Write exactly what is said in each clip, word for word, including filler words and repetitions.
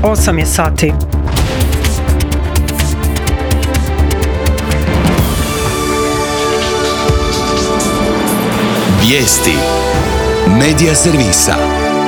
osam je sati. Vijesti Medija servisa.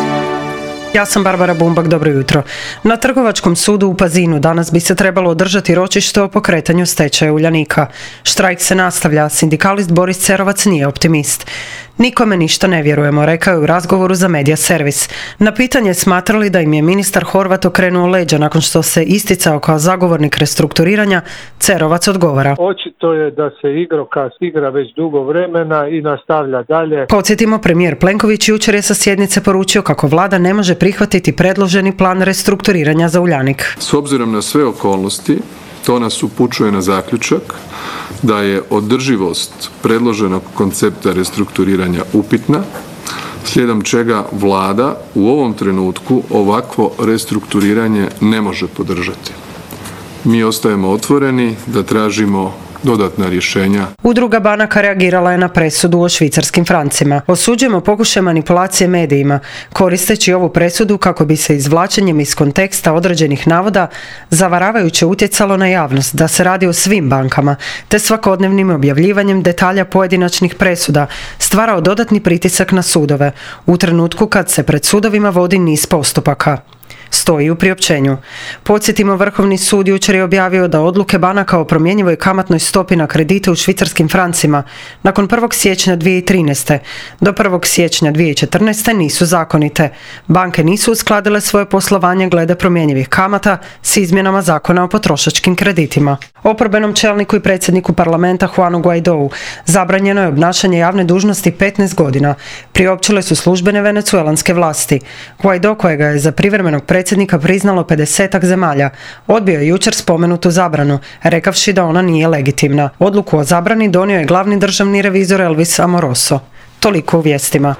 Ja sam Barbara Bumbak, dobro jutro. Na Trgovačkom sudu u Pazinu danas bi se trebalo održati ročište o pokretanju stečaja Uljanika. Štrajk se nastavlja, sindikalist Boris Cerovac nije optimist. Nikome ništa ne vjerujemo, rekao je u razgovoru za Medija servis. Na pitanje smatrali da im je ministar Horvat okrenuo leđa nakon što se isticao kao zagovornik restrukturiranja, Cerovac odgovara. Očito je da se igrokaz igra već dugo vremena i nastavlja dalje. Podsjetimo, premijer Plenković jučer je sa sjednice poručio kako vlada ne može prihvatiti predloženi plan restrukturiranja za Uljanik. S obzirom na sve okolnosti, to nas upućuje na zaključak da je održivost predloženog koncepta restrukturiranja upitna, slijedom čega vlada u ovom trenutku ovakvo restrukturiranje ne može podržati. Mi ostajemo otvoreni da tražimo dodatna rješenja. Udruga banaka reagirala je na presudu o švicarskim francima. Osuđujemo pokušaj manipulacije medijima, koristeći ovu presudu kako bi se izvlačenjem iz konteksta određenih navoda zavaravajuće utjecalo na javnost da se radi o svim bankama, te svakodnevnim objavljivanjem detalja pojedinačnih presuda stvarao dodatni pritisak na sudove, u trenutku kad se pred sudovima vodi niz postupaka. Stoji u priopćenju. Podsjetimo, Vrhovni sud jučer je objavio da odluke banaka o promjenjivoj kamatnoj stopi na kredite u švicarskim francima nakon prvog siječnja dvije tisuće trinaeste do prvog siječnja dvije tisuće četrnaeste nisu zakonite. Banke nisu uskladile svoje poslovanje glede promjenjivih kamata s izmjenama zakona o potrošačkim kreditima. Oporbenom čelniku i predsjedniku parlamenta Juanu Guaidou zabranjeno je obnašanje javne dužnosti petnaest godina, priopćile su službene venecuelanske vlasti. Guaidó, kojega je za privremenog predsjednika priznalo pedesetak zemalja, odbio je jučer spomenutu zabranu, rekavši da ona nije legitimna. Odluku o zabrani donio je glavni državni revizor Elvis Amoroso. Toliko u vijestima.